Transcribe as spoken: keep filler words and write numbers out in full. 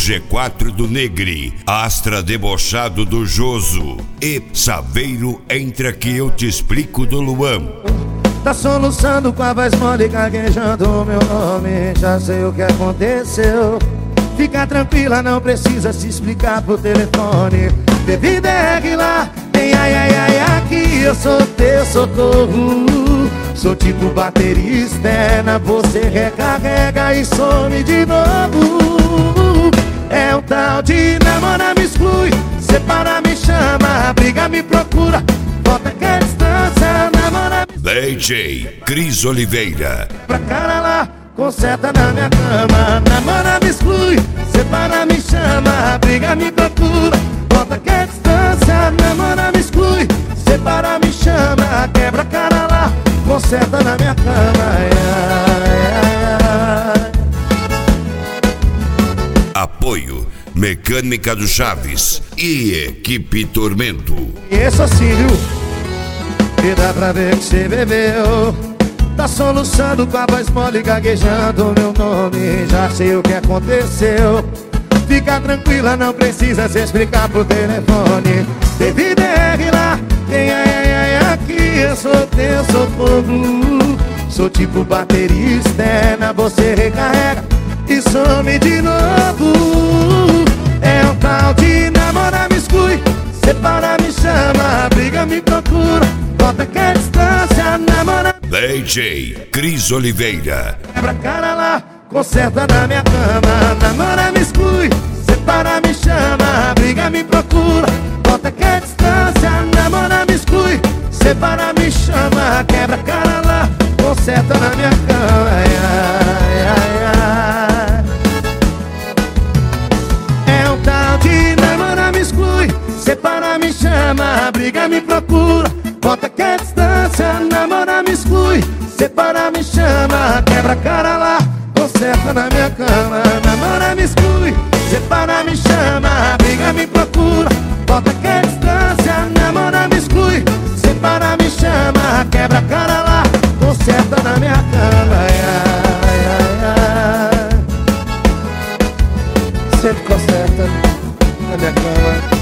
G quatro do Negri, Astra debochado do Joso e Saveiro entra que eu te explico do Luan. Tá soluçando com a voz mole, gaguejando o meu nome. Já sei o que aconteceu. Fica tranquila, não precisa se explicar por telefone. Bebida é regular, tem ai ai ai aqui. Eu sou teu socorro. Sou tipo bateria externa, você recarrega e some de novo. É um tal de namora, me exclui, separa, me chama, briga, me procura, bota que a distância, namora, me D J Cris Oliveira. Pra cara lá, conserta na minha cama, namora, me exclui, separa, me chama, briga, me procura, bota que a distância, namora, me exclui, separa, me chama, quebra a cara lá, conserta na minha cama. Ai, ai, ai. Apoio Mecânica do Chaves e Equipe Tormento. E esse auxílio, que dá pra ver que você bebeu. Tá soluçando com a voz mole, gaguejando meu nome. Já sei o que aconteceu. Fica tranquila, não precisa se explicar por telefone. Devido a R lá, tem ai ai ai aqui. Eu sou teu socorro. Sou tipo bateria externa, você recarrega e some de novo. É um tal de namora, me exclui, separa, me chama, briga, me procura, bota que a distância, namora. D J Cris Oliveira. Quebra a cara lá, conserta na minha cama, namora, me exclui, separa, me chama, briga, me procura, bota que a distância, namora, me exclui, separa, me chama, quebra a cara lá, conserta na minha cama. Ai, ai, ai, ai. É um tal de namora, me exclui, separa, me chama, briga, me procura, bota que a distância, namora, me exclui, separa, me chama, quebra a cara lá, conserta na minha cama, namora, me exclui, separa, me chama, briga, me procura, bota que a distância, namora, me exclui, separa, me chama, quebra a cara lá, conserta na minha cama. Ai, ai, ai, ai. Sempre conserta na minha cama.